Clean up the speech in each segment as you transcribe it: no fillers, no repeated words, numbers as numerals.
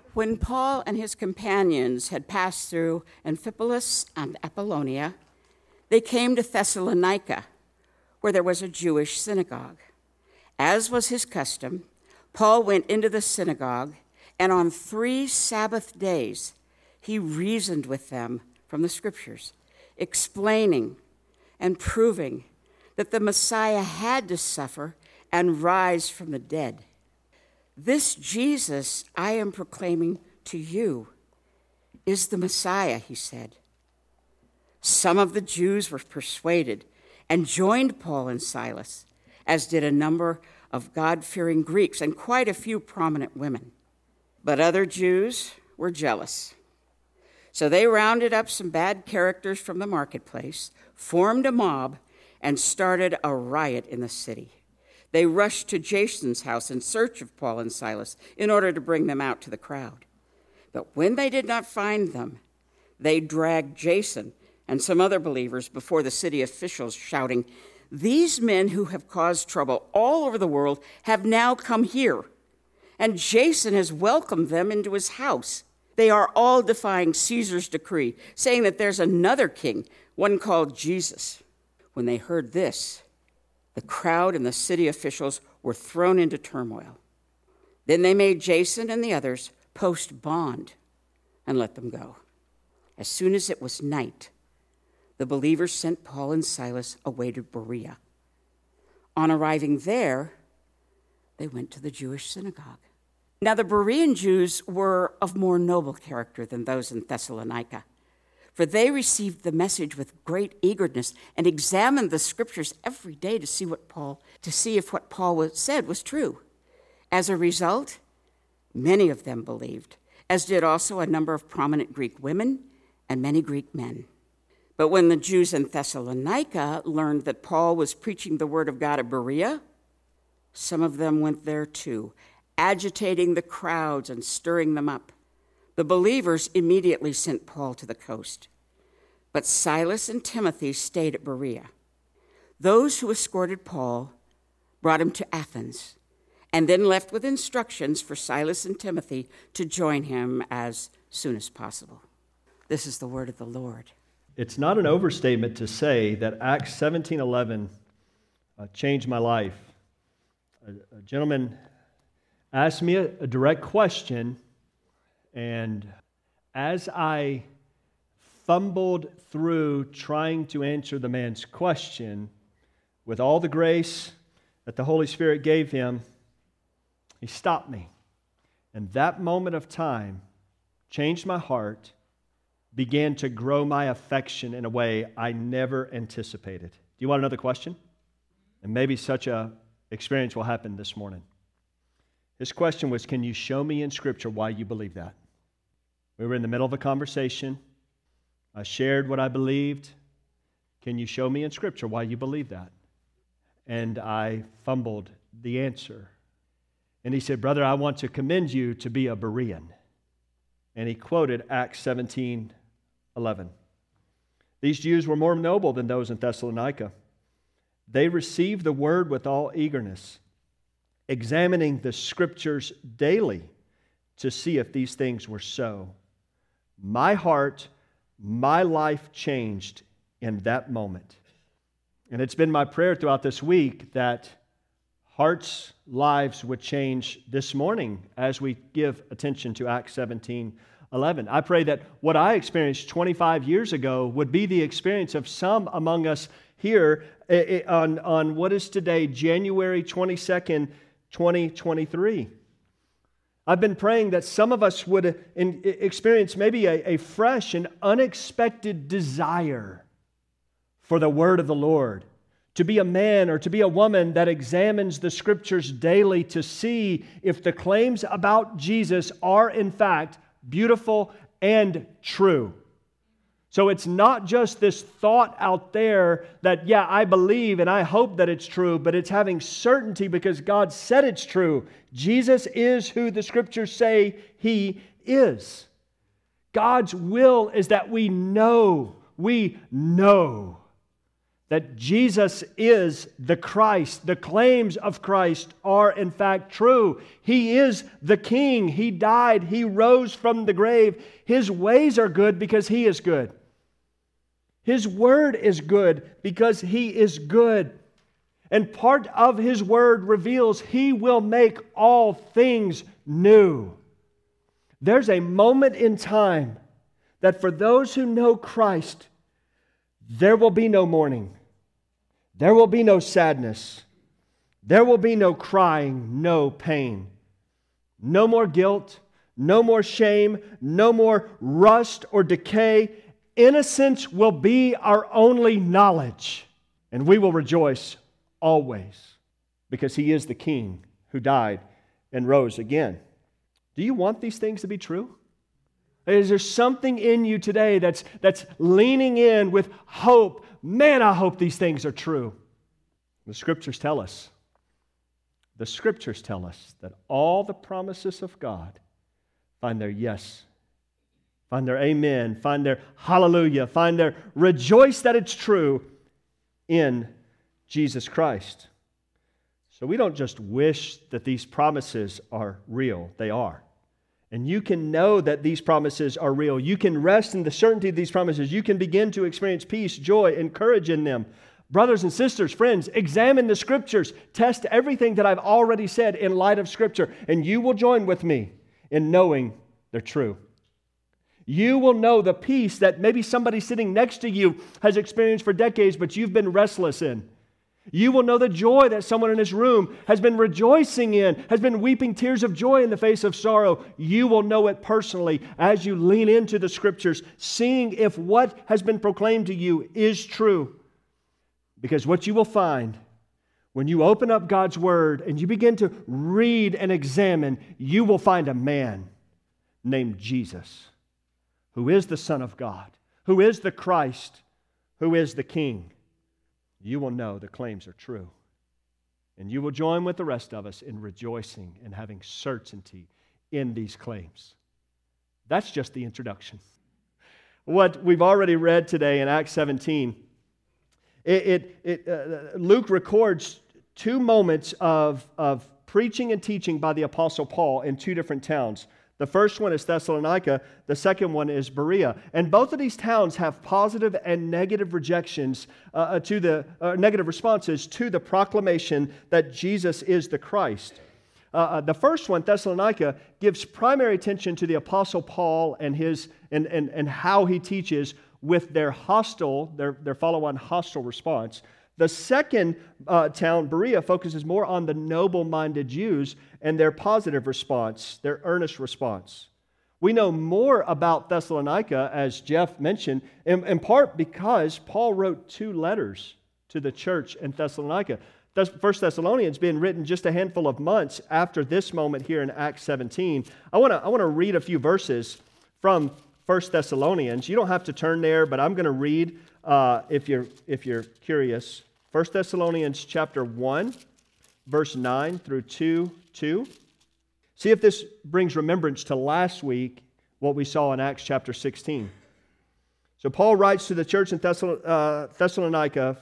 When Paul and his companions had passed through Amphipolis and Apollonia, they came to Thessalonica, where there was a Jewish synagogue. As was his custom, Paul went into the synagogue, and on 3 Sabbath days he reasoned with them from the Scriptures, explaining and proving that the Messiah had to suffer and rise from the dead. This Jesus I am proclaiming to you is the Messiah, he said. Some of the Jews were persuaded and joined Paul and Silas, as did a number of God-fearing Greeks and quite a few prominent women. But other Jews were jealous. So they rounded up some bad characters from the marketplace, formed a mob, and started a riot in the city. They rushed to Jason's house in search of Paul and Silas in order to bring them out to the crowd. But when they did not find them, they dragged Jason and some other believers before the city officials, shouting, "These men who have caused trouble all over the world have now come here, and Jason has welcomed them into his house. They are all defying Caesar's decree, saying that there's another king, one called Jesus." When they heard this, the crowd and the city officials were thrown into turmoil. Then they made Jason and the others post bond and let them go. As soon as it was night, the believers sent Paul and Silas away to Berea. On arriving there, they went to the Jewish synagogue. Now the Berean Jews were of more noble character than those in Thessalonica, for they received the message with great eagerness and examined the Scriptures every day to see if what Paul said was true. As a result, many of them believed, as did also a number of prominent Greek women and many Greek men. But when the Jews in Thessalonica learned that Paul was preaching the word of God at Berea, some of them went there too, agitating the crowds and stirring them up. The believers immediately sent Paul to the coast, but Silas and Timothy stayed at Berea. Those who escorted Paul brought him to Athens, and then left with instructions for Silas and Timothy to join him as soon as possible. This is the word of the Lord. It's not an overstatement to say that Acts 17:11 changed my life. A gentleman asked me a direct question, and as I fumbled through trying to answer the man's question, with all the grace that the Holy Spirit gave him, he stopped me. And that moment of time changed my heart, began to grow my affection in a way I never anticipated. Do you want another question? And maybe such a experience will happen this morning. His question was, can you show me in Scripture why you believe that? We were in the middle of a conversation. I shared what I believed. Can you show me in Scripture why you believe that? And I fumbled the answer. And he said, "Brother, I want to commend you to be a Berean." And he quoted Acts 17:11. These Jews were more noble than those in Thessalonica. They received the word with all eagerness, examining the Scriptures daily to see if these things were so. My heart, my life changed in that moment. And it's been my prayer throughout this week that hearts' lives would change this morning as we give attention to Acts 17:11. I pray that what I experienced 25 years ago would be the experience of some among us here on what is today, January 22nd, 2023. I've been praying that some of us would experience maybe a fresh and unexpected desire for the word of the Lord, to be a man or to be a woman that examines the Scriptures daily to see if the claims about Jesus are in fact beautiful and true. So it's not just this thought out there that, yeah, I believe and I hope that it's true, but it's having certainty because God said it's true. Jesus is who the Scriptures say He is. God's will is that we know that Jesus is the Christ. The claims of Christ are in fact true. He is the King. He died. He rose from the grave. His ways are good because He is good. His word is good because He is good. And part of His word reveals He will make all things new. There's a moment in time that for those who know Christ, there will be no mourning. There will be no sadness. There will be no crying, no pain. No more guilt, no more shame, no more rust or decay. Innocence will be our only knowledge. And we will rejoice always because He is the King who died and rose again. Do you want these things to be true? Is there something in you today that's leaning in with hope? Man, I hope these things are true. The Scriptures tell us that all the promises of God find their yes, find their amen, find their hallelujah, find their rejoice that it's true in Jesus Christ. So we don't just wish that these promises are real, they are. And you can know that these promises are real. You can rest in the certainty of these promises. You can begin to experience peace, joy, and courage in them. Brothers and sisters, friends, examine the Scriptures. Test everything that I've already said in light of Scripture, and you will join with me in knowing they're true. You will know the peace that maybe somebody sitting next to you has experienced for decades, but you've been restless in. You will know the joy that someone in this room has been rejoicing in, has been weeping tears of joy in the face of sorrow. You will know it personally as you lean into the Scriptures, seeing if what has been proclaimed to you is true. Because what you will find when you open up God's Word and you begin to read and examine, you will find a man named Jesus, who is the Son of God, who is the Christ, who is the King. You will know the claims are true. And you will join with the rest of us in rejoicing and having certainty in these claims. That's just the introduction. What we've already read today in Acts 17, Luke records two moments of preaching and teaching by the Apostle Paul in two different towns. The first one is Thessalonica. The second one is Berea. And both of these towns have positive and negative rejections negative responses to the proclamation that Jesus is the Christ. The first one, Thessalonica, gives primary attention to the Apostle Paul and his and how he teaches with their follow-on hostile response. The second town, Berea, focuses more on the noble-minded Jews and their positive response, their earnest response. We know more about Thessalonica, as Jeff mentioned, in part because Paul wrote two letters to the church in Thessalonica. 1 Thessalonians being written just a handful of months after this moment here in Acts 17. I want to read a few verses from 1 Thessalonians. You don't have to turn there, but I'm going to read if you're curious. 1 Thessalonians chapter 1, verse 9 through 2:2. See if this brings remembrance to last week, what we saw in Acts chapter 16. So Paul writes to the church in Thessalonica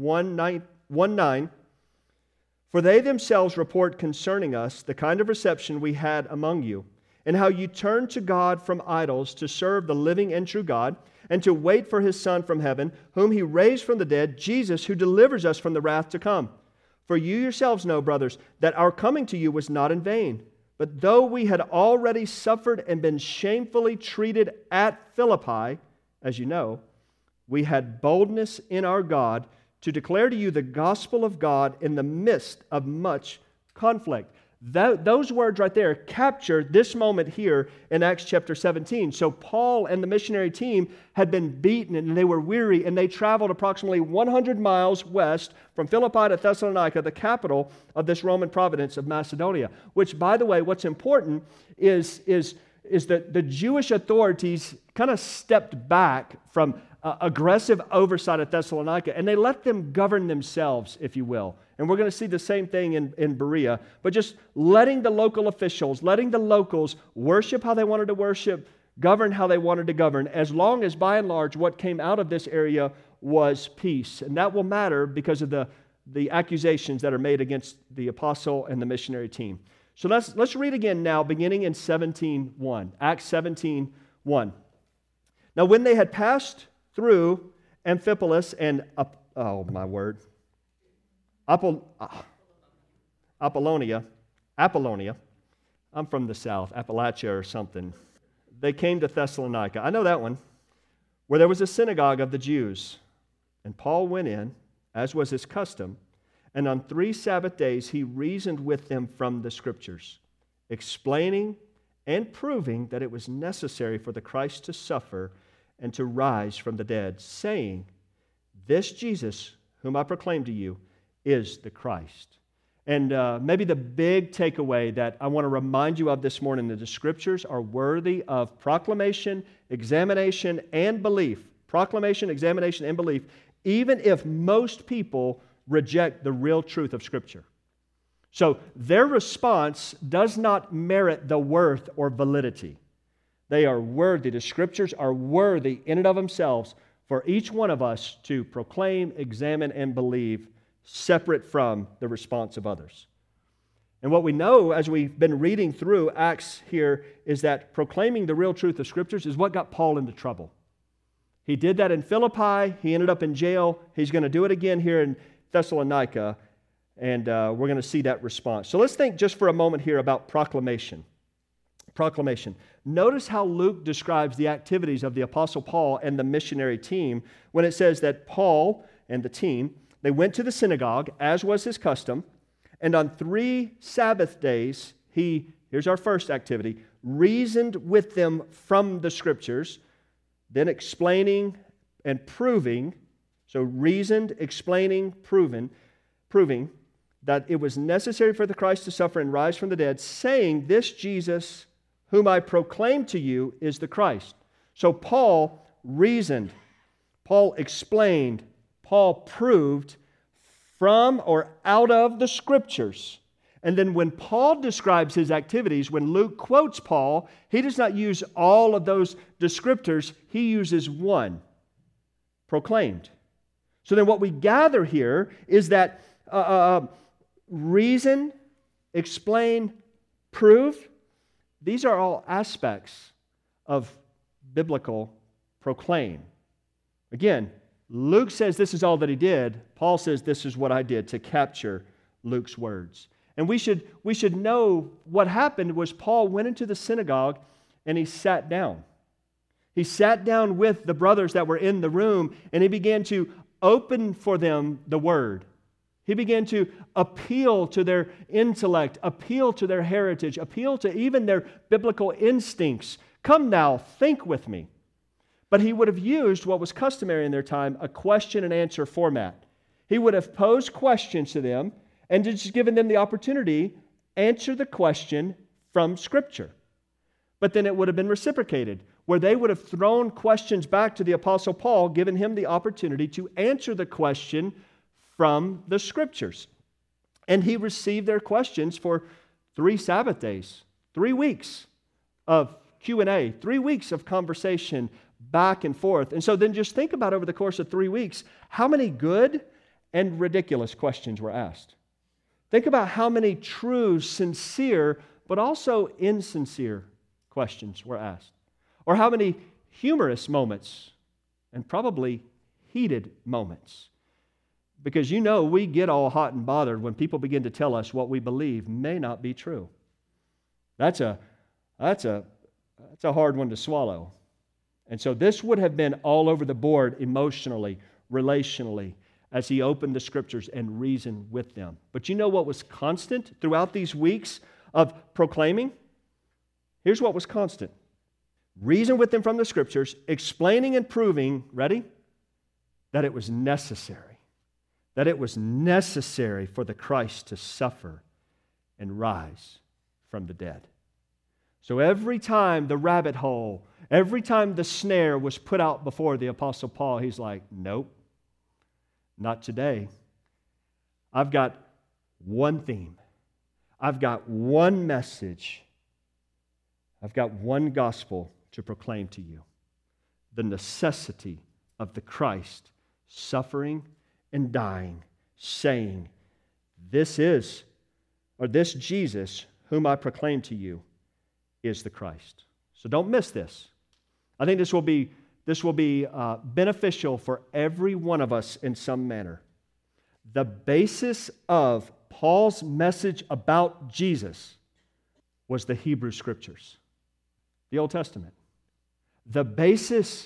1:9, "For they themselves report concerning us the kind of reception we had among you, and how you turned to God from idols to serve the living and true God, and to wait for His Son from heaven, whom He raised from the dead, Jesus, who delivers us from the wrath to come. For you yourselves know, brothers, that our coming to you was not in vain. But though we had already suffered and been shamefully treated at Philippi, as you know, we had boldness in our God to declare to you the gospel of God in the midst of much conflict." Those words right there capture this moment here in Acts chapter 17. So Paul and the missionary team had been beaten and they were weary, and they traveled approximately 100 miles west from Philippi to Thessalonica, the capital of this Roman province of Macedonia. Which, by the way, what's important is that the Jewish authorities kind of stepped back from aggressive oversight at Thessalonica, and they let them govern themselves, if you will. And we're going to see the same thing in Berea, but just letting the local officials, letting the locals worship how they wanted to worship, govern how they wanted to govern, as long as, by and large, what came out of this area was peace. And that will matter because of the accusations that are made against the apostle and the missionary team. So let's read again now, beginning in 17:1. Acts 17:1. Now when they had passed through Amphipolis and Apollonia. I'm from the south, Appalachia or something. They came to Thessalonica. I know that one. Where there was a synagogue of the Jews. And Paul went in, as was his custom, and on 3 Sabbath days he reasoned with them from the Scriptures, explaining and proving that it was necessary for the Christ to suffer and to rise from the dead, saying, "This Jesus, whom I proclaim to you, is the Christ." And maybe the big takeaway that I want to remind you of this morning, that the Scriptures are worthy of proclamation, examination, and belief. Proclamation, examination, and belief, even if most people reject the real truth of Scripture. So their response does not merit the worth or validity. They are worthy. The Scriptures are worthy in and of themselves for each one of us to proclaim, examine, and believe, separate from the response of others. And what we know as we've been reading through Acts here is that proclaiming the real truth of Scriptures is what got Paul into trouble. He did that in Philippi. He ended up in jail. He's going to do it again here in Thessalonica, and we're going to see that response. So let's think just for a moment here about proclamation. Proclamation. Notice how Luke describes the activities of the Apostle Paul and the missionary team when it says that Paul and the team, they went to the synagogue, as was his custom, and on 3 Sabbath days, here's our first activity, reasoned with them from the Scriptures, then explaining and proving, so reasoned, explaining, proving that it was necessary for the Christ to suffer and rise from the dead, saying, "This Jesus, whom I proclaim to you, is the Christ." So Paul reasoned, Paul explained, Paul proved from or out of the Scriptures. And then when Paul describes his activities, when Luke quotes Paul, he does not use all of those descriptors. He uses one, proclaimed. So then what we gather here is that reason, explain, prove, these are all aspects of biblical proclaim. Again, Luke says this is all that he did. Paul says this is what I did to capture Luke's words. And we should know what happened was Paul went into the synagogue and he sat down. He sat down with the brothers that were in the room and he began to open for them the Word. He began to appeal to their intellect, appeal to their heritage, appeal to even their biblical instincts. Come now, think with me. But he would have used what was customary in their time, a question and answer format. He would have posed questions to them and just given them the opportunity, answer the question from Scripture. But then it would have been reciprocated, where they would have thrown questions back to the Apostle Paul, giving him the opportunity to answer the question from the Scriptures. And he received their questions for 3 Sabbath days, 3 weeks of Q&A, 3 weeks of conversation back and forth. And so then just think about over the course of 3 weeks, how many good and ridiculous questions were asked. Think about how many true, sincere, but also insincere questions were asked. Or how many humorous moments and probably heated moments. Because you know we get all hot and bothered when people begin to tell us what we believe may not be true. That's a hard one to swallow. And so this would have been all over the board emotionally, relationally, as he opened the Scriptures and reasoned with them. But you know what was constant throughout these weeks of proclaiming? Here's what was constant. Reason with them from the Scriptures, explaining and proving, ready? That it was necessary. That it was necessary for the Christ to suffer and rise from the dead. So every time the rabbit hole, every time the snare was put out before the Apostle Paul, he's like, nope, not today. I've got one theme. I've got one message. I've got one gospel to proclaim to you. The necessity of the Christ suffering and dying, saying, this Jesus whom I proclaim to you is the Christ. So don't miss this. I think this will be beneficial for every one of us in some manner. The basis of Paul's message about Jesus was the Hebrew Scriptures, the Old Testament. The basis,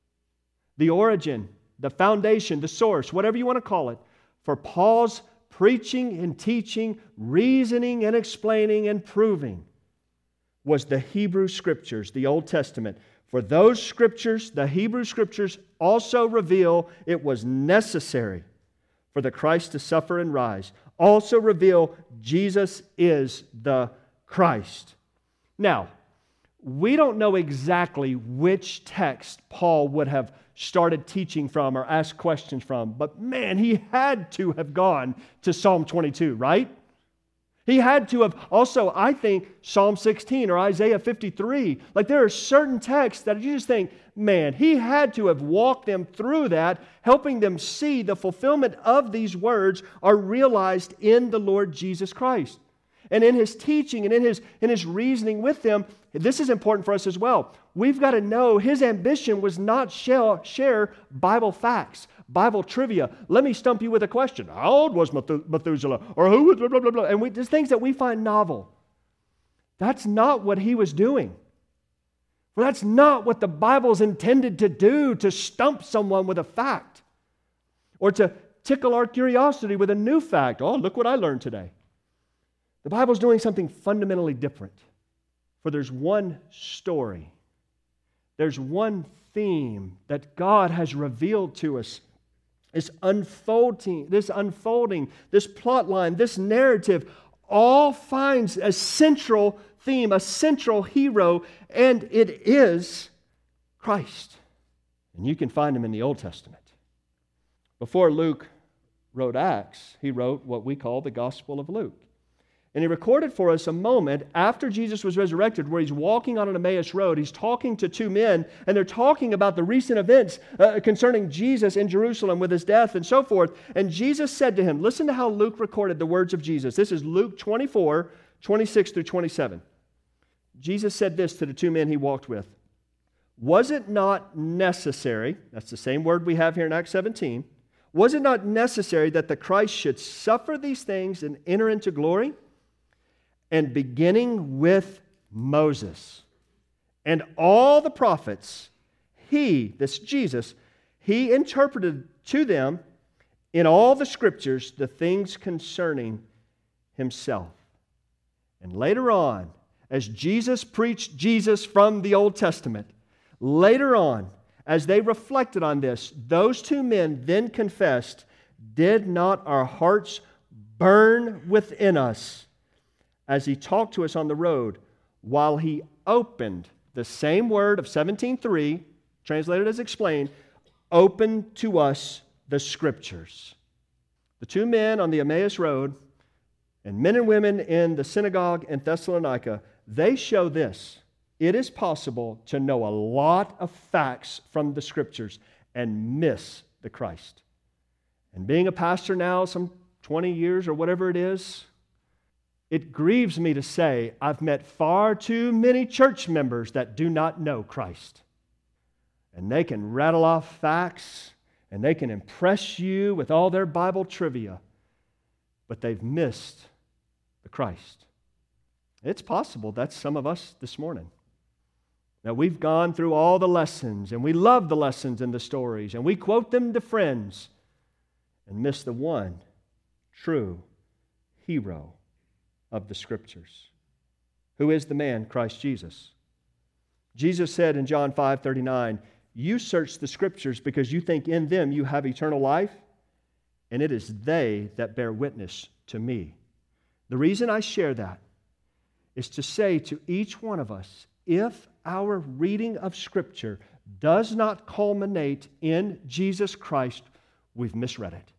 the origin, the foundation, the source, whatever you want to call it, for Paul's preaching and teaching, reasoning and explaining and proving was the Hebrew Scriptures, the Old Testament. For those Scriptures, the Hebrew Scriptures also reveal it was necessary for the Christ to suffer and rise. Also reveal Jesus is the Christ. Now, we don't know exactly which text Paul would have started teaching from or asked questions from, but man, he had to have gone to Psalm 22, right? He had to have also, I think, Psalm 16 or Isaiah 53. Like there are certain texts that you just think, man, he had to have walked them through that, helping them see the fulfillment of these words are realized in the Lord Jesus Christ. And in his teaching and in his reasoning with them, this is important for us as well. We've got to know his ambition was not share Bible facts, Bible trivia. Let me stump you with a question. How old was Methuselah? Or who was blah, blah, blah, blah. And there's things that we find novel. That's not what he was doing. Well, that's not what the Bible's intended to do, to stump someone with a fact or to tickle our curiosity with a new fact. Oh, look what I learned today. The Bible's doing something fundamentally different. For there's one story, there's one theme that God has revealed to us. This unfolding, this plot line, this narrative all finds a central theme, a central hero, and it is Christ. And you can find him in the Old Testament. Before Luke wrote Acts, he wrote what we call the Gospel of Luke. And he recorded for us a moment after Jesus was resurrected where he's walking on an Emmaus road. He's talking to two men, and they're talking about the recent events concerning Jesus in Jerusalem with his death and so forth. And Jesus said to him, listen to how Luke recorded the words of Jesus. This is Luke 24, 26 through 27. Jesus said this to the two men he walked with. Was it not necessary, that's the same word we have here in Acts 17, was it not necessary that the Christ should suffer these things and enter into glory? And beginning with Moses and all the prophets, this Jesus, he interpreted to them in all the Scriptures the things concerning himself. And later on, as Jesus preached Jesus from the Old Testament, later on, as they reflected on this, those two men then confessed, did not our hearts burn within us as he talked to us on the road, while he opened the same word of 17:3, translated as explained, opened to us the Scriptures. The two men on the Emmaus road and men and women in the synagogue in Thessalonica, they show this. It is possible to know a lot of facts from the Scriptures and miss the Christ. And being a pastor now, some 20 years or whatever it is, it grieves me to say I've met far too many church members that do not know Christ. And they can rattle off facts and they can impress you with all their Bible trivia, but they've missed the Christ. It's possible that's some of us this morning. Now, we've gone through all the lessons, and we love the lessons and the stories, and we quote them to friends and miss the one true hero of the Scriptures. Who is the man? Christ Jesus. Jesus said in John 5:39, you search the Scriptures because you think in them you have eternal life, and it is they that bear witness to me. The reason I share that is to say to each one of us, if our reading of Scripture does not culminate in Jesus Christ, we've misread it.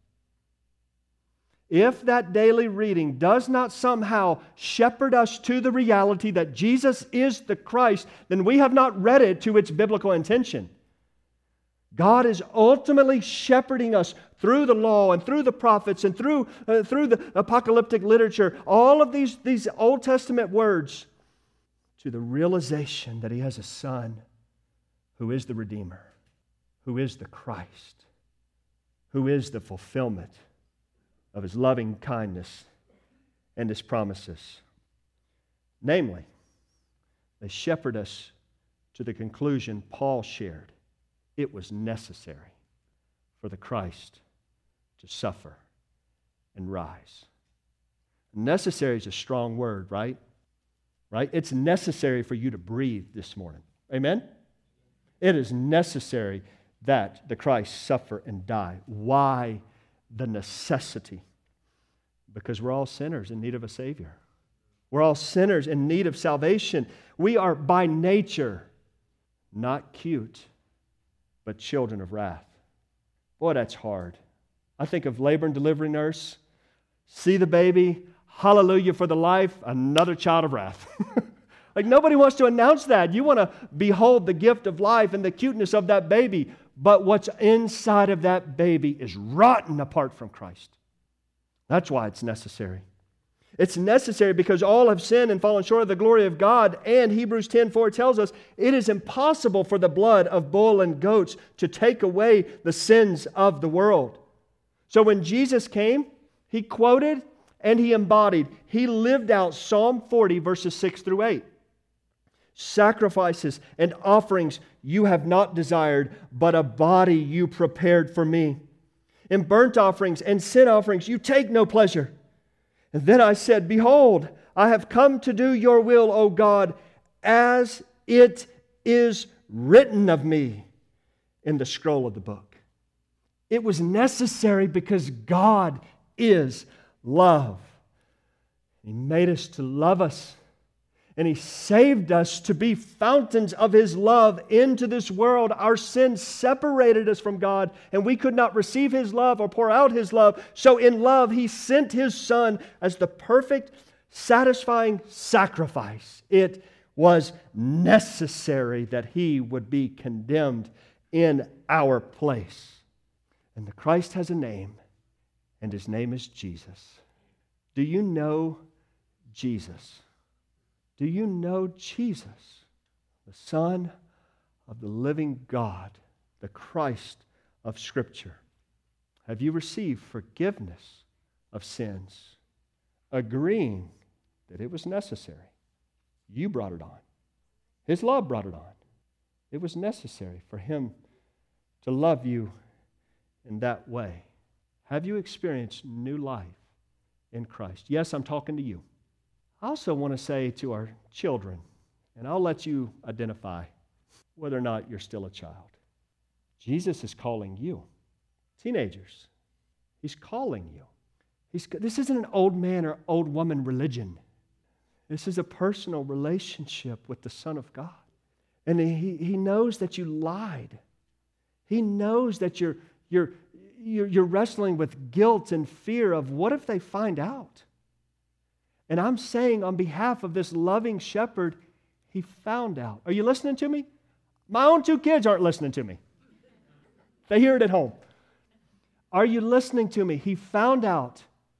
If that daily reading does not somehow shepherd us to the reality that Jesus is the Christ, then we have not read it to its biblical intention. God is ultimately shepherding us through the law and through the prophets and through the apocalyptic literature, all of these Old Testament words, to the realization that He has a Son who is the Redeemer, who is the Christ, who is the fulfillment of His loving kindness and His promises. Namely, they shepherd us to the conclusion Paul shared. It was necessary for the Christ to suffer and rise. Necessary is a strong word, right? Right? It's necessary for you to breathe this morning. Amen? It is necessary that the Christ suffer and die. Why the necessity? Because we're all sinners in need of a Savior. We're all sinners in need of salvation. We are by nature not cute, but children of wrath. Boy, that's hard. I think of labor and delivery nurse, see the baby, hallelujah for the life, another child of wrath. Like nobody wants to announce that. You want to behold the gift of life and the cuteness of that baby, but what's inside of that baby is rotten apart from Christ. That's why it's necessary. It's necessary because all have sinned and fallen short of the glory of God, and Hebrews 10:4 tells us it is impossible for the blood of bull and goats to take away the sins of the world. So when Jesus came, He quoted and He embodied. He lived out Psalm 40 verses 6 through 8. Sacrifices and offerings you have not desired, but a body you prepared for me. In burnt offerings and sin offerings you take no pleasure. And then I said, behold, I have come to do your will, O God, as it is written of me in the scroll of the book. It was necessary because God is love. He made us to love us. And He saved us to be fountains of His love into this world. Our sins separated us from God, and we could not receive His love or pour out His love. So in love, He sent His Son as the perfect, satisfying sacrifice. It was necessary that He would be condemned in our place. And the Christ has a name, and His name is Jesus. Do you know Jesus? Do you know Jesus, the Son of the living God, the Christ of Scripture? Have you received forgiveness of sins, agreeing that it was necessary? You brought it on. His love brought it on. It was necessary for Him to love you in that way. Have you experienced new life in Christ? Yes, I'm talking to you. I also want to say to our children, and I'll let you identify whether or not you're still a child. Jesus is calling you. Teenagers, He's calling you. This isn't an old man or old woman religion. This is a personal relationship with the Son of God. And He knows that you lied. He knows that you're wrestling with guilt and fear of what if they find out? And I'm saying on behalf of this loving shepherd, He found out. Are you listening to me? My own 2 kids aren't listening to me. They hear it at home. Are you listening to me? He found out.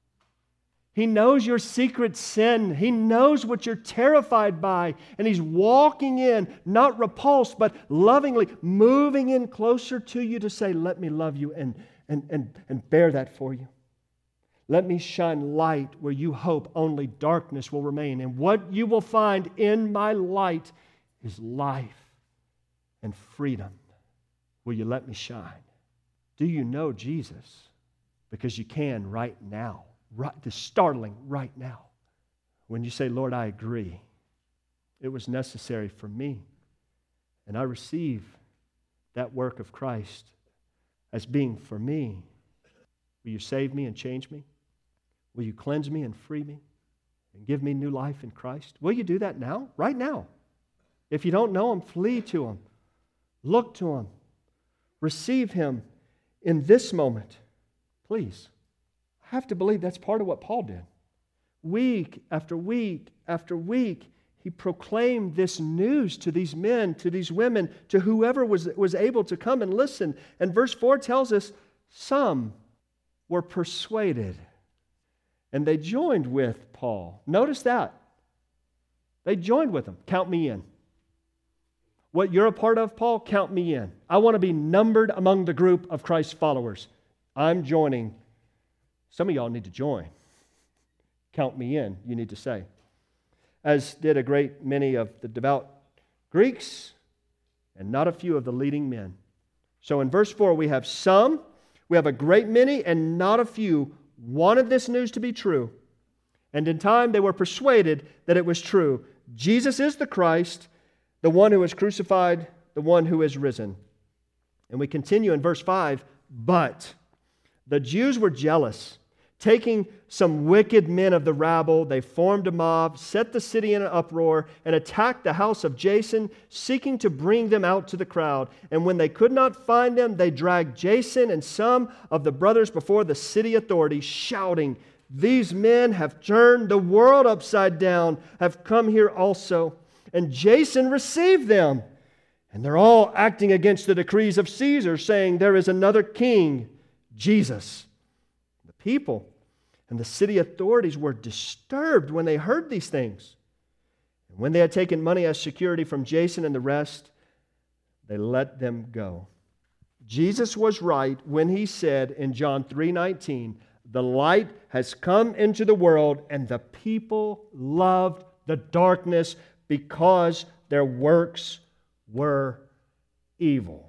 He knows your secret sin. He knows what you're terrified by. And He's walking in, not repulsed, but lovingly moving in closer to you to say, let me love you and bear that for you. Let me shine light where you hope only darkness will remain. And what you will find in my light is life and freedom. Will you let me shine? Do you know Jesus? Because you can right now. This startling right now. When you say, Lord, I agree. It was necessary for me. And I receive that work of Christ as being for me. Will you save me and change me? Will you cleanse me and free me and give me new life in Christ? Will you do that now? Right now. If you don't know Him, flee to Him. Look to Him. Receive Him in this moment. Please. I have to believe that's part of what Paul did. Week after week after week, he proclaimed this news to these men, to these women, to whoever was able to come and listen. And verse 4 tells us some were persuaded, and they joined with Paul. Notice that. They joined with him. Count me in. What you're a part of, Paul, count me in. I want to be numbered among the group of Christ's followers. I'm joining. Some of y'all need to join. Count me in, you need to say. As did a great many of the devout Greeks and not a few of the leading men. So in verse 4, we have some, we have a great many, and not a few wanted this news to be true. And in time, they were persuaded that it was true. Jesus is the Christ, the one who was crucified, the one who is risen. And we continue in verse 5, but the Jews were jealous. Taking some wicked men of the rabble, they formed a mob, set the city in an uproar, and attacked the house of Jason, seeking to bring them out to the crowd. And when they could not find them, they dragged Jason and some of the brothers before the city authorities, shouting, "These men have turned the world upside down, have come here also." And Jason received them. And they're all acting against the decrees of Caesar, saying, "There is another king, Jesus." The people and the city authorities were disturbed when they heard these things. And when they had taken money as security from Jason and the rest, they let them go. Jesus was right when he said in John 3:19, "The light has come into the world, and the people loved the darkness because their works were evil."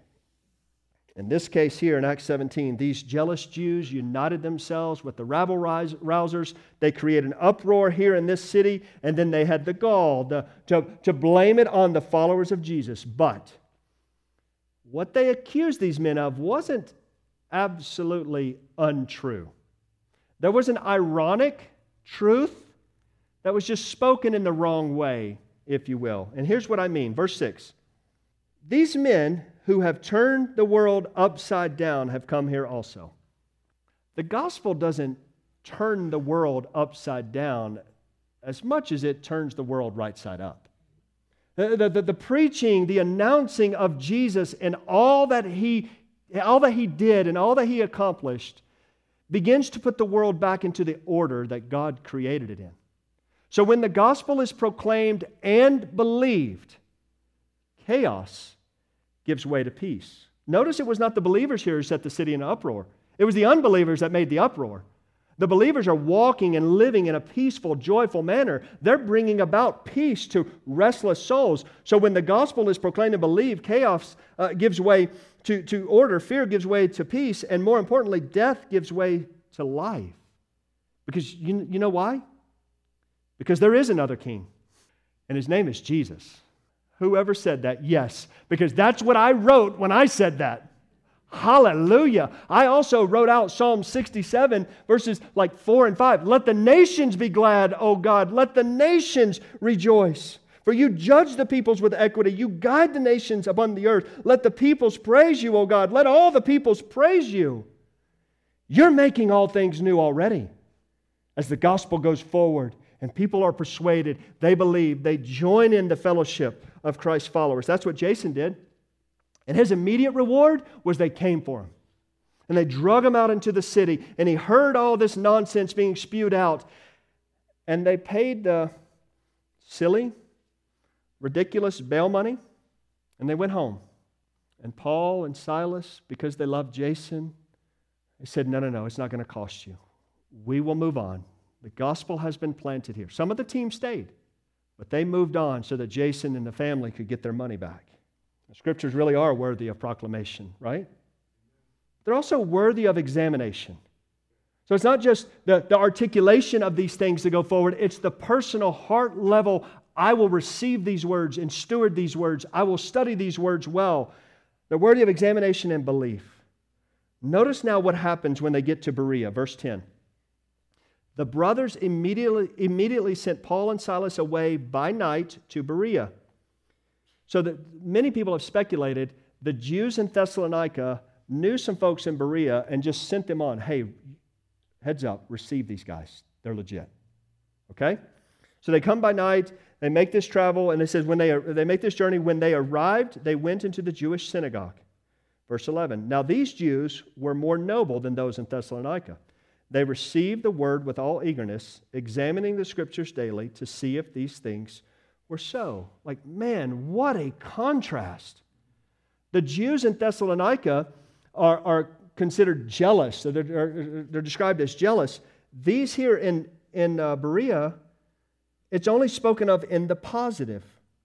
In this case here in Acts 17, these jealous Jews united themselves with the rabble rousers. They created an uproar here in this city, and then they had the gall to blame it on the followers of Jesus. But what they accused these men of wasn't absolutely untrue. There was an ironic truth that was just spoken in the wrong way, if you will. And here's what I mean. Verse 6. These men who have turned the world upside down have come here also. The gospel doesn't turn the world upside down as much as it turns the world right side up. The preaching, the announcing of Jesus and all that he did and all that he accomplished begins to put the world back into the order that God created it in. So when the gospel is proclaimed and believed, chaos gives way to peace. Notice it was not the believers here who set the city in an uproar. It was the unbelievers that made the uproar. The believers are walking and living in a peaceful, joyful manner. They're bringing about peace to restless souls. So when the gospel is proclaimed and believed, chaos gives way to order, fear gives way to peace, and more importantly, death gives way to life. Because you know why? Because there is another king, and his name is Jesus. Whoever said that? Yes, because that's what I wrote when I said that. Hallelujah. I also wrote out Psalm 67, verses like 4 and 5. Let the nations be glad, O God. Let the nations rejoice. For you judge the peoples with equity. You guide the nations upon the earth. Let the peoples praise you, O God. Let all the peoples praise you. You're making all things new already. As the gospel goes forward and people are persuaded, they believe, they join in the fellowship of Christ's followers. That's what Jason did. And his immediate reward was they came for him. And they drug him out into the city. And he heard all this nonsense being spewed out. And they paid the silly, ridiculous bail money. And they went home. And Paul and Silas, because they loved Jason, they said, no, it's not going to cost you. We will move on. The gospel has been planted here. Some of the team stayed, but they moved on so that Jason and the family could get their money back. The scriptures really are worthy of proclamation, right? They're also worthy of examination. So it's not just the articulation of these things to go forward, it's the personal heart level. I will receive these words and steward these words. I will study these words well. They're worthy of examination and belief. Notice now what happens when they get to Berea, verse 10. The brothers immediately sent Paul and Silas away by night to Berea. So that many people have speculated the Jews in Thessalonica knew some folks in Berea and just sent them on. Hey, heads up, receive these guys. They're legit. Okay? So they come by night. they make this travel, and it says when they make this journey, when they arrived, they went into the Jewish synagogue. Verse 11, now these Jews were more noble than those in Thessalonica. They received the word with all eagerness, examining the Scriptures daily to see if these things were so. Like, man, what a contrast. The Jews in Thessalonica are considered jealous. So they're described as jealous. These here in Berea, it's only spoken of in the positive.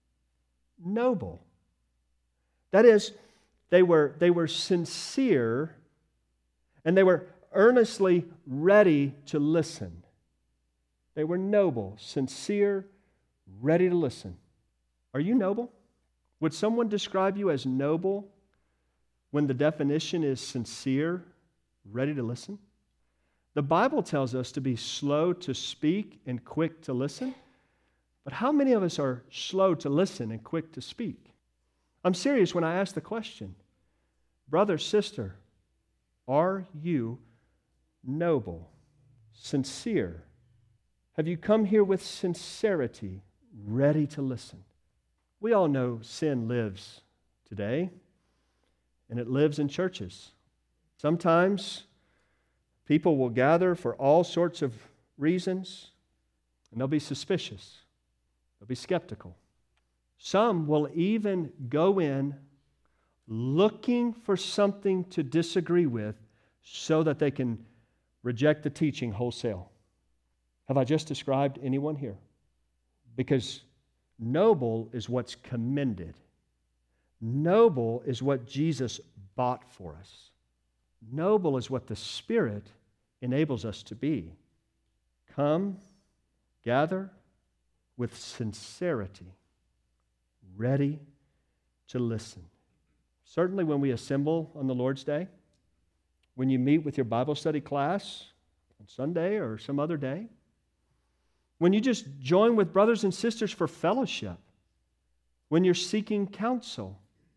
Noble. That is, they were sincere and they were earnestly ready to listen. They were noble, sincere, ready to listen. Are you noble? Would someone describe you as noble when the definition is sincere, ready to listen? The Bible tells us to be slow to speak and quick to listen. But how many of us are slow to listen and quick to speak? I'm serious when I ask the question. Brother, sister, are you noble, sincere? Have you come here with sincerity, ready to listen? We all know sin lives today, and it lives in churches. Sometimes people will gather for all sorts of reasons, and they'll be suspicious. They'll be skeptical. Some will even go in looking for something to disagree with so that they can reject the teaching wholesale. Have I just described anyone here? Because noble is what's commended. Noble is what Jesus bought for us. Noble is what the Spirit enables us to be. Come, gather with sincerity, ready to listen. Certainly when we assemble on the Lord's Day, when you meet with your Bible study class on Sunday or some other day, when you just join with brothers and sisters for fellowship, when you're seeking counsel.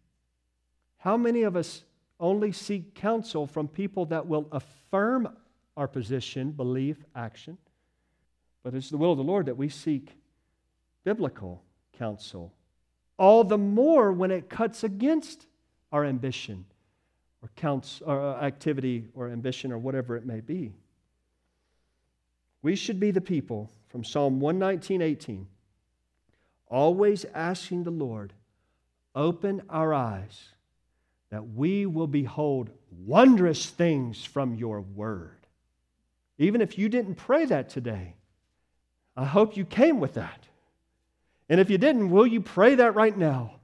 How many of us only seek counsel from people that will affirm our position, belief, action? But it's the will of the Lord that we seek biblical counsel. All the more when it cuts against our ambition or activity or ambition or whatever it may be. We should be the people from Psalm 119:18, always asking the Lord, open our eyes that we will behold wondrous things from your word. Even if you didn't pray that today, I hope you came with that. And if you didn't, will you pray that right now?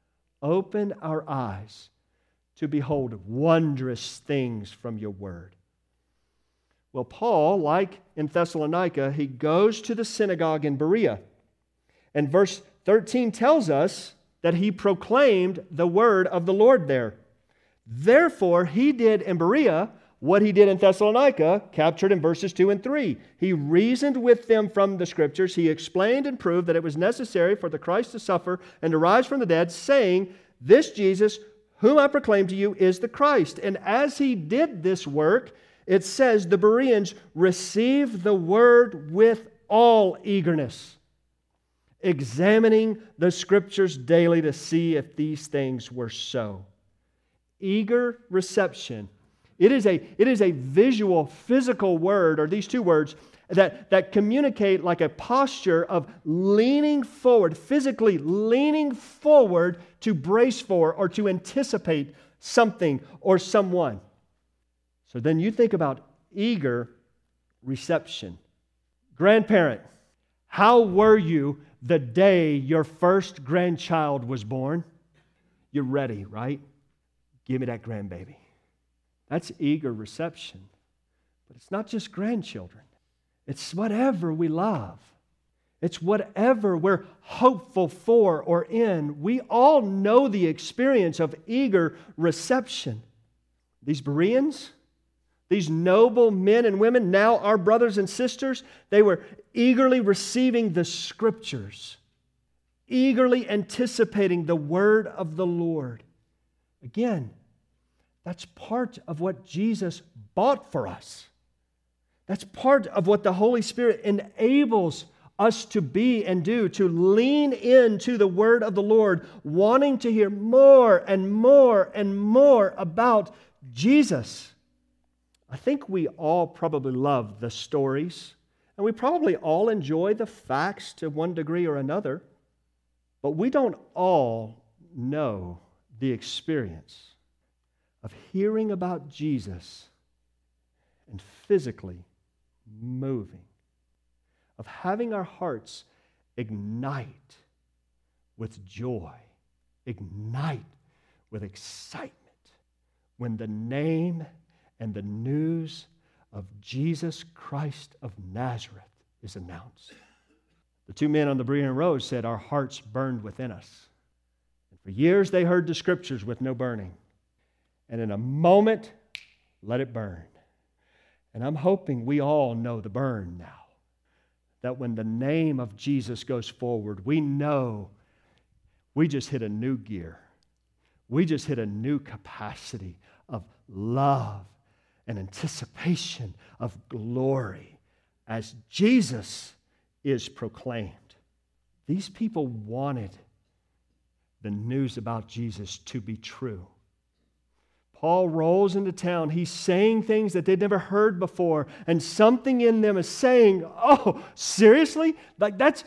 Open our eyes to behold wondrous things from your word. Well, Paul, like in Thessalonica, he goes to the synagogue in Berea. And verse 13 tells us that he proclaimed the word of the Lord there. Therefore, he did in Berea what he did in Thessalonica, captured in verses 2 and 3. He reasoned with them from the Scriptures. He explained and proved that it was necessary for the Christ to suffer and to rise from the dead, saying, this Jesus, whom I proclaim to you, is the Christ. And as he did this work, it says the Bereans received the word with all eagerness, examining the Scriptures daily to see if these things were so. Eager reception. It is a visual, physical word, or these two words, that communicate like a posture of leaning forward, physically leaning forward to brace for or to anticipate something or someone. So then you think about eager reception. Grandparent, how were you the day your first grandchild was born? You're ready, right? Give me that grandbaby. That's eager reception. But it's not just grandchildren. It's whatever we love. It's whatever we're hopeful for or in. We all know the experience of eager reception. These Bereans, these noble men and women, now our brothers and sisters, they were eagerly receiving the Scriptures, eagerly anticipating the word of the Lord. Again, that's part of what Jesus bought for us. That's part of what the Holy Spirit enables us to be and do, to lean into the word of the Lord, wanting to hear more and more and more about Jesus. I think we all probably love the stories, and we probably all enjoy the facts to one degree or another, but we don't all know the experience of hearing about Jesus and physically moving, of having our hearts ignite with joy, ignite with excitement when the name and the news of Jesus Christ of Nazareth is announced. The two men on the Berean road said, our hearts burned within us. And for years they heard the Scriptures with no burning. And in a moment, let it burn. And I'm hoping we all know the burn now. That when the name of Jesus goes forward, we know we just hit a new gear. We just hit a new capacity of love and anticipation of glory as Jesus is proclaimed. These people wanted the news about Jesus to be true. Paul rolls into town. He's saying things that they'd never heard before. And something in them is saying, oh, seriously? Like that's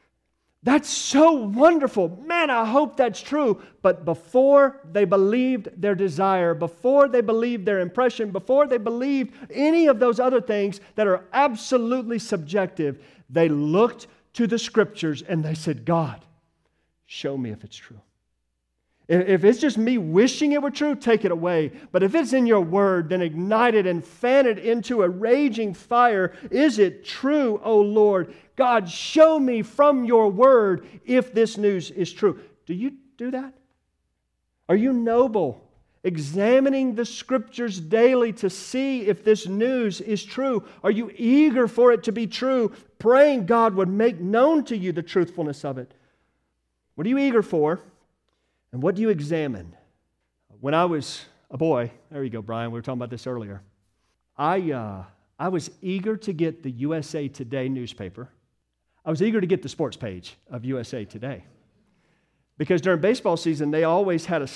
so wonderful. Man, I hope that's true. But before they believed their desire, before they believed their impression, before they believed any of those other things that are absolutely subjective, they looked to the Scriptures and they said, God, show me if it's true. If it's just me wishing it were true, take it away. But if it's in your word, then ignite it and fan it into a raging fire. Is it true, O Lord? God, show me from your word if this news is true. Do you do that? Are you noble, examining the Scriptures daily to see if this news is true? Are you eager for it to be true, praying God would make known to you the truthfulness of it? What are you eager for? And what do you examine? When I was a boy, there you go, Brian, we were talking about this earlier. I was eager to get the USA Today newspaper. I was eager to get the sports page of USA Today. Because during baseball season, they always had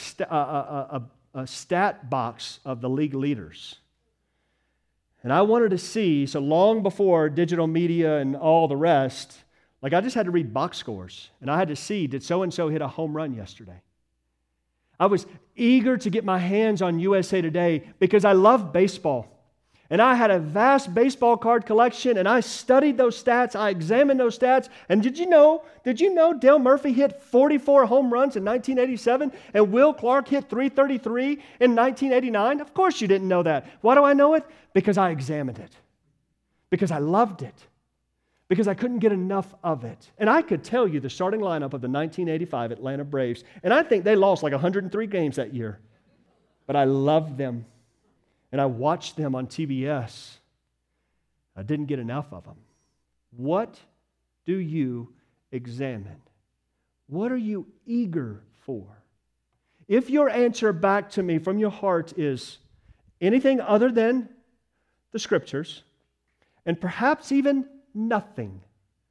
a stat box of the league leaders. And I wanted to see, so long before digital media and all the rest, like I just had to read box scores. And I had to see, did so-and-so hit a home run yesterday? I was eager to get my hands on USA Today because I love baseball. And I had a vast baseball card collection, and I studied those stats. I examined those stats. And did you know Dale Murphy hit 44 home runs in 1987 and Will Clark hit 333 in 1989? Of course you didn't know that. Why do I know it? Because I examined it. Because I loved it. Because I couldn't get enough of it. And I could tell you the starting lineup of the 1985 Atlanta Braves, and I think they lost like 103 games that year. But I loved them, and I watched them on TBS. I didn't get enough of them. What do you examine? What are you eager for? If your answer back to me from your heart is anything other than the Scriptures, and perhaps even nothing,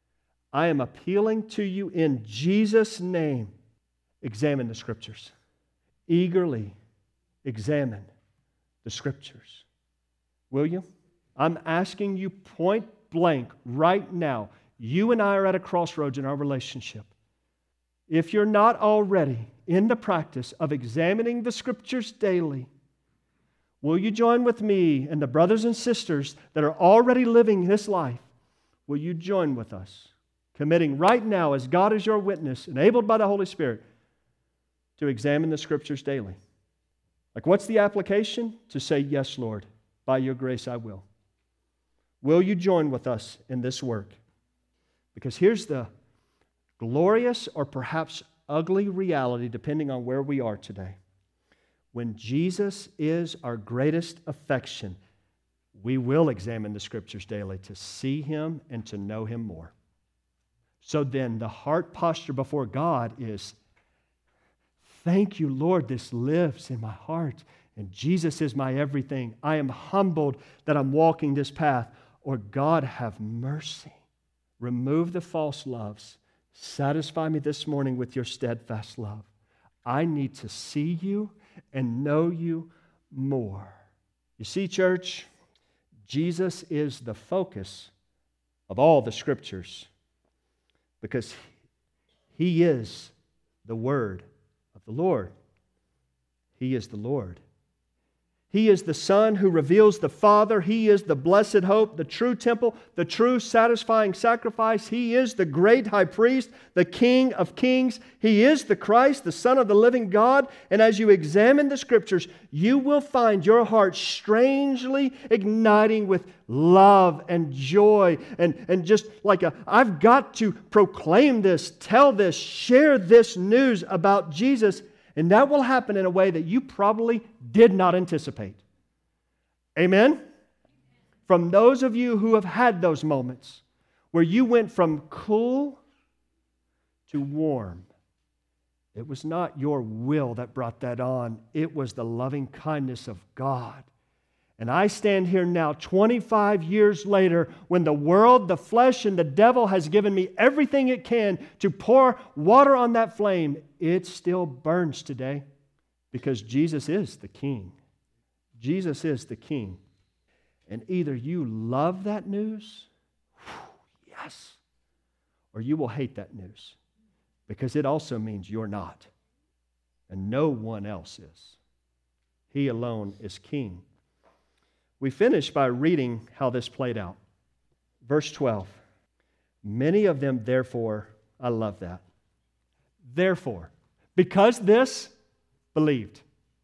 I am appealing to you in Jesus' name. Examine the Scriptures. Eagerly examine the Scriptures. Will you? I'm asking you point blank right now. You and I are at a crossroads in our relationship. If you're not already in the practice of examining the Scriptures daily, will you join with me and the brothers and sisters that are already living this life? Will you join with us, committing right now, as God is your witness, enabled by the Holy Spirit, to examine the Scriptures daily? Like, what's the application? To say, yes, Lord, by your grace I will. Will you join with us in this work? Because here's the glorious or perhaps ugly reality, depending on where we are today. When Jesus is our greatest affection, we will examine the Scriptures daily to see Him and to know Him more. So then, the heart posture before God is, thank you, Lord, this lives in my heart, and Jesus is my everything. I am humbled that I'm walking this path. Or God, have mercy. Remove the false loves. Satisfy me this morning with your steadfast love. I need to see you and know you more. You see, church, Jesus is the focus of all the Scriptures because He is the Word of the Lord. He is the Lord. He is the Son who reveals the Father. He is the blessed hope, the true temple, the true satisfying sacrifice. He is the great high priest, the King of kings. He is the Christ, the Son of the living God. And as you examine the Scriptures, you will find your heart strangely igniting with love and joy and just like I've got to proclaim this, tell this, share this news about Jesus. And that will happen in a way that you probably did not anticipate. Amen? From those of you who have had those moments where you went from cool to warm, it was not your will that brought that on. It was the loving kindness of God. And I stand here now 25 years later when the world, the flesh, and the devil has given me everything it can to pour water on that flame. It still burns today because Jesus is the King. Jesus is the King. And either you love that news, yes, or you will hate that news because it also means you're not. And no one else is. He alone is King. We finish by reading how this played out. Verse 12. Many of them, therefore, I love that. Therefore, because this, believed.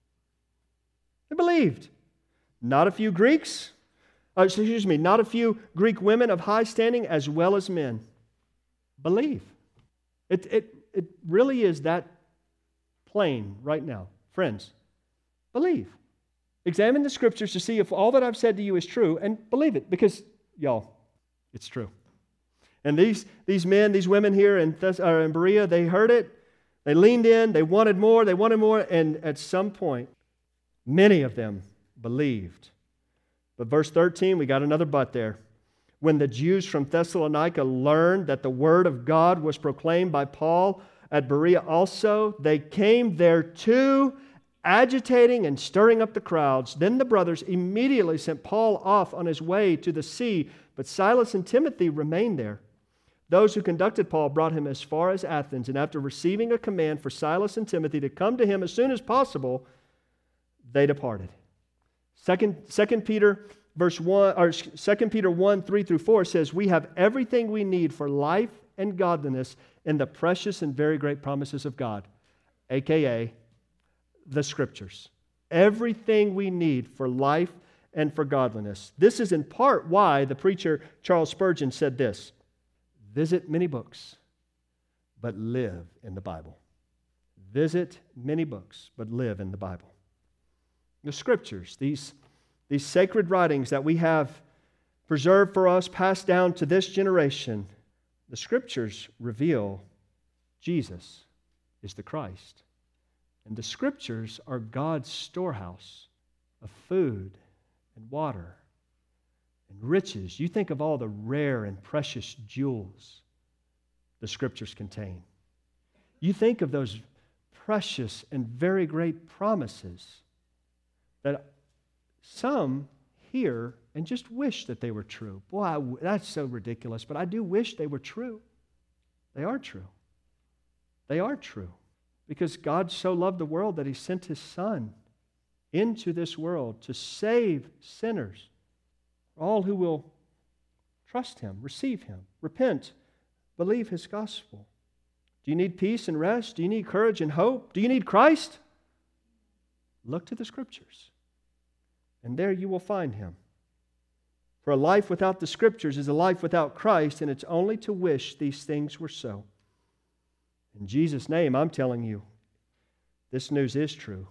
They believed. Not a few Greeks, not a few Greek women of high standing as well as men. Believe. It really is that plain right now. Friends, believe. Examine the Scriptures to see if all that I've said to you is true, and believe it, because, y'all, it's true. And these men, these women here in Berea, they heard it, they leaned in, they wanted more, and at some point, many of them believed. But verse 13, we got another but there. When the Jews from Thessalonica learned that the word of God was proclaimed by Paul at Berea also, they came there too, agitating and stirring up the crowds. Then the brothers immediately sent Paul off on his way to the sea, but Silas and Timothy remained there. Those who conducted Paul brought him as far as Athens, and after receiving a command for Silas and Timothy to come to him as soon as possible, they departed. 2 Peter 1, 3 through 4 says, we have everything we need for life and godliness in the precious and very great promises of God, a.k.a. the Scriptures. Everything we need for life and for godliness. This is in part why the preacher Charles Spurgeon said this: visit many books, but live in the Bible. Visit many books, but live in the Bible. The Scriptures, these sacred writings that we have preserved for us, passed down to this generation, the Scriptures reveal Jesus is the Christ. And the Scriptures are God's storehouse of food and water and riches. You think of all the rare and precious jewels the Scriptures contain. You think of those precious and very great promises that some hear and just wish that they were true. Boy, that's so ridiculous, but I do wish they were true. They are true. They are true. Because God so loved the world that He sent His Son into this world to save sinners, all who will trust Him, receive Him, repent, believe His gospel. Do you need peace and rest? Do you need courage and hope? Do you need Christ? Look to the Scriptures, and there you will find Him. For a life without the Scriptures is a life without Christ, and it's only to wish these things were so. In Jesus' name, I'm telling you, this news is true.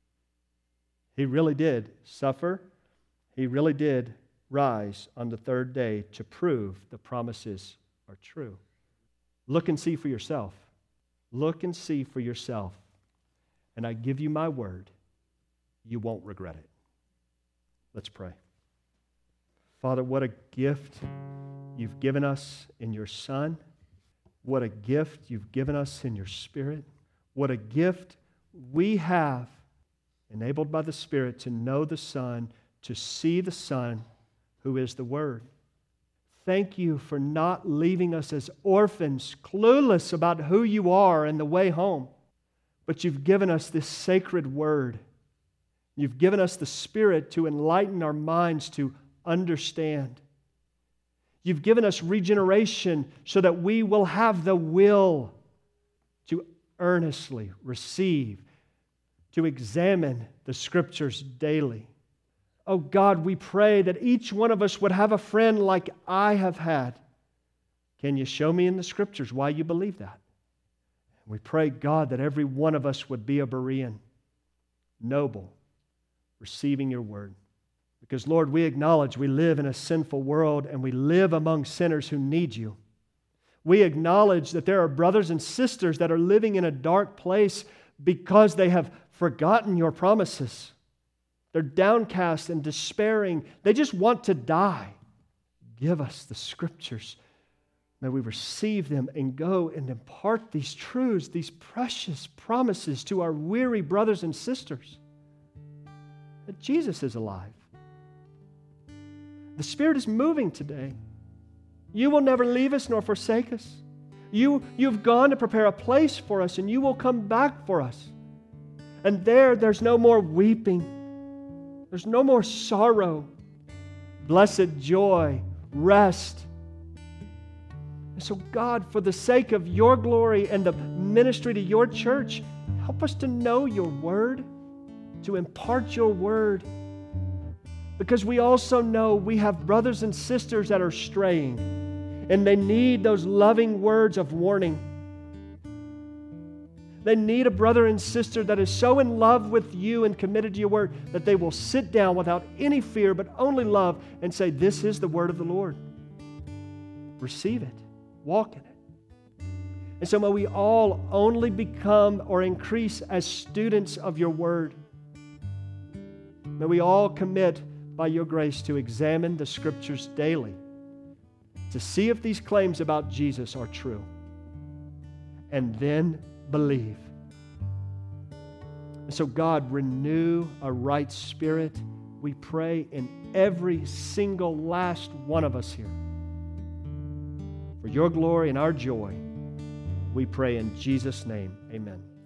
He really did suffer. He really did rise on the third day to prove the promises are true. Look and see for yourself. Look and see for yourself. And I give you my word, you won't regret it. Let's pray. Father, what a gift you've given us in your Son. What a gift you've given us in your Spirit. What a gift we have, enabled by the Spirit, to know the Son, to see the Son, who is the Word. Thank you for not leaving us as orphans, clueless about who you are and the way home. But you've given us this sacred Word. You've given us the Spirit to enlighten our minds to understand. You've given us regeneration so that we will have the will to earnestly receive, to examine the Scriptures daily. Oh God, we pray that each one of us would have a friend like I have had. Can you show me in the Scriptures why you believe that? We pray, God, that every one of us would be a Berean, noble, receiving your word. Because, Lord, we acknowledge we live in a sinful world and we live among sinners who need you. We acknowledge that there are brothers and sisters that are living in a dark place because they have forgotten your promises. They're downcast and despairing. They just want to die. Give us the Scriptures. May we receive them and go and impart these truths, these precious promises to our weary brothers and sisters. That Jesus is alive. The Spirit is moving today. You will never leave us nor forsake us. You've gone to prepare a place for us, and you will come back for us. And there's no more weeping. There's no more sorrow. Blessed joy, rest. And so, God, for the sake of your glory and the ministry to your church, help us to know your word, to impart your word. Because we also know we have brothers and sisters that are straying, and they need those loving words of warning. They need a brother and sister that is so in love with you and committed to your word that they will sit down without any fear but only love and say, this is the word of the Lord. Receive it. Walk in it. And so may we all only become or increase as students of your word. May we all commit by your grace to examine the Scriptures daily, to see if these claims about Jesus are true, and then believe. And so, God, renew a right spirit, we pray, in every single last one of us here. For your glory and our joy, we pray in Jesus' name. Amen.